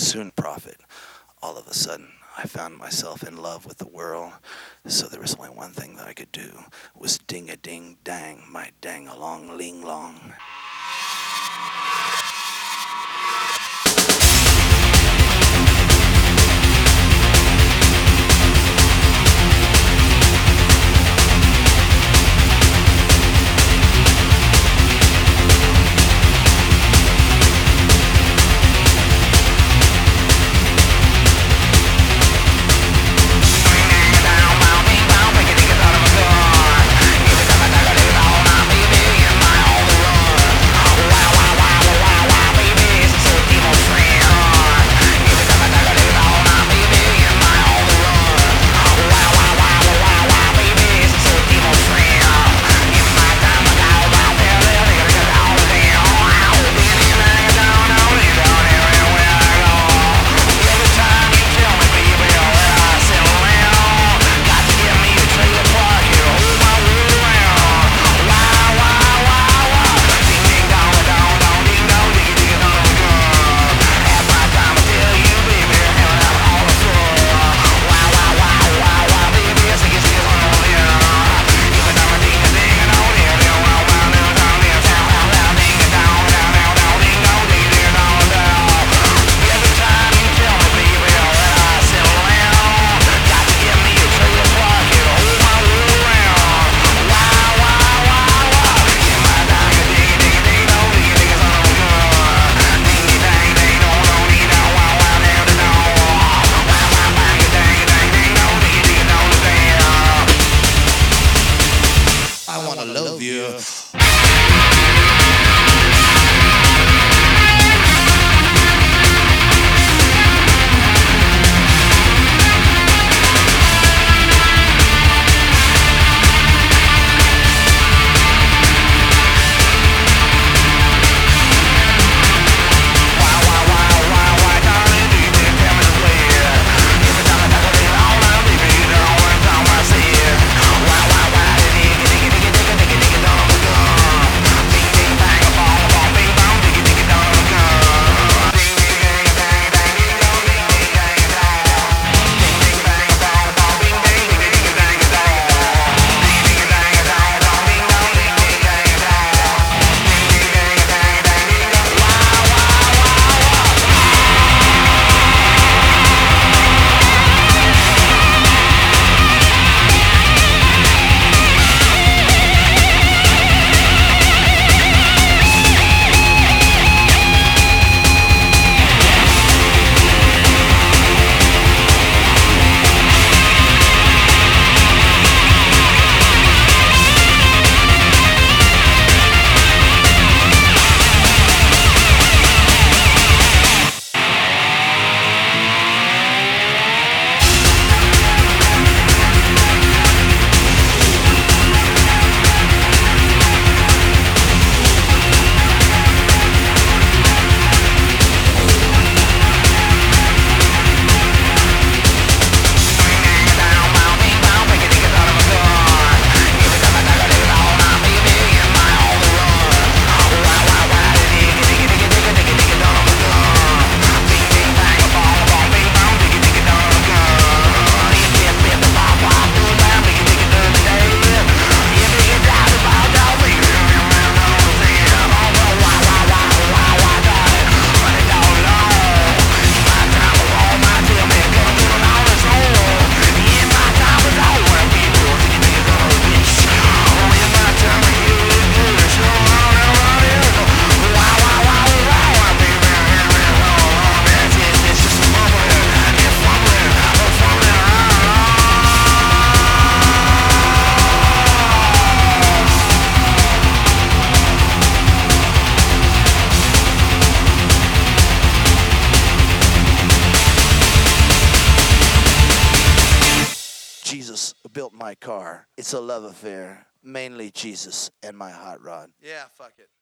soon profit. All of a sudden, I found myself in love with the world, so there was only one thing that I could do, was ding-a-ding-dang, my dang-along-ling-long. I love you. Jesus built my car. It's a love affair. Mainly Jesus and my hot rod. Yeah, fuck it.